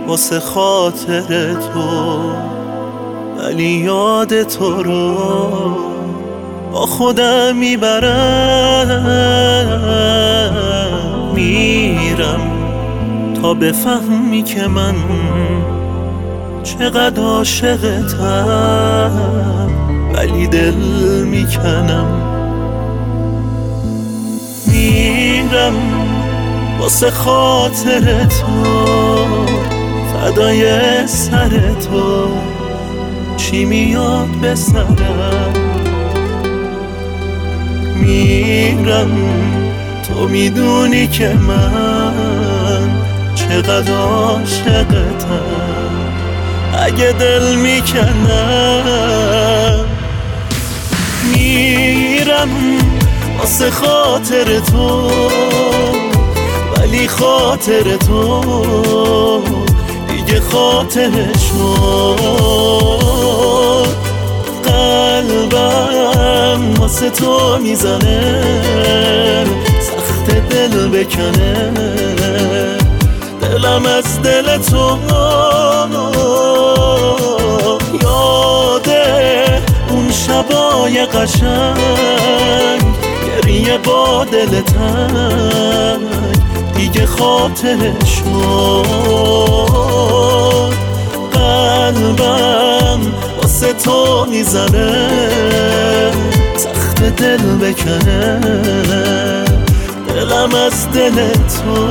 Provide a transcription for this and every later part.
واسه خاطر تو، ولی یاد تو رو با خودم میبرم. میرم تا بفهمی که من چقدر عاشقتم، ولی دل میکنم. میرم واسه خاطر تو، فدای سر تو، چی میاد به سرم. میرم تو میدونی که من چقدر عاشقتم، اگه دل میکنم. میرم واسه خاطر تو، ولی خاطر تو دیگه خاطر شد. قلبم واسه تو میزنه، سخت دل بکنه، دلم از دل تو. یاده اون شبای قشنگ، گریه با دل تنگ دیگه خاطر شد. قلبم واسه تو میزنه، سخت دل بکنه، دلم از دل تو.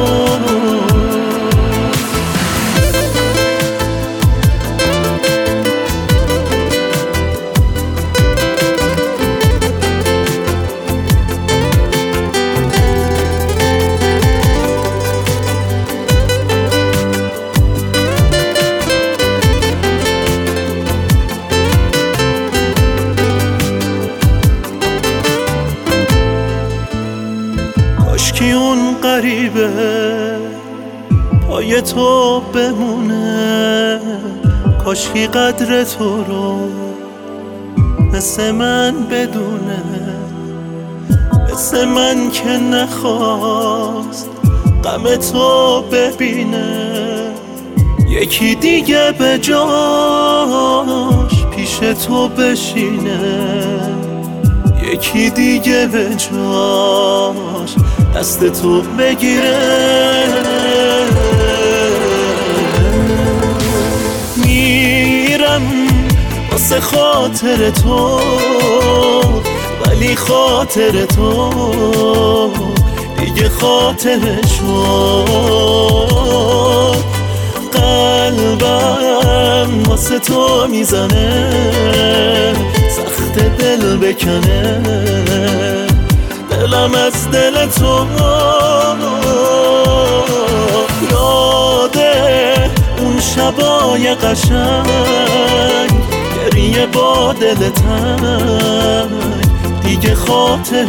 کاشکی اون غریبه پای تو بمونه، کاشکی قدر تو رو مثل من بدونه، مثل من که نخواست غم تو ببینه. یکی دیگه به جاش پیش تو بشینه، یکی دیگه به جاش دست تو بگیره. میرم واسه خاطر تو، ولی خاطر تو دیگه خاطر شد. قلبم واسه تو میزنه، سخت دل بکنه، دلم از دل تو. یاده اون شبای قشنگ، گریه با دل تنگ دیگه خاطر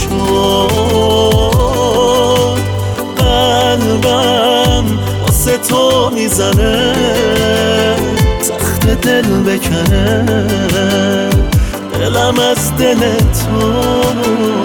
شد. قلبم واسه تو میزنه، سخت دل بکنه، دلم از دل تو.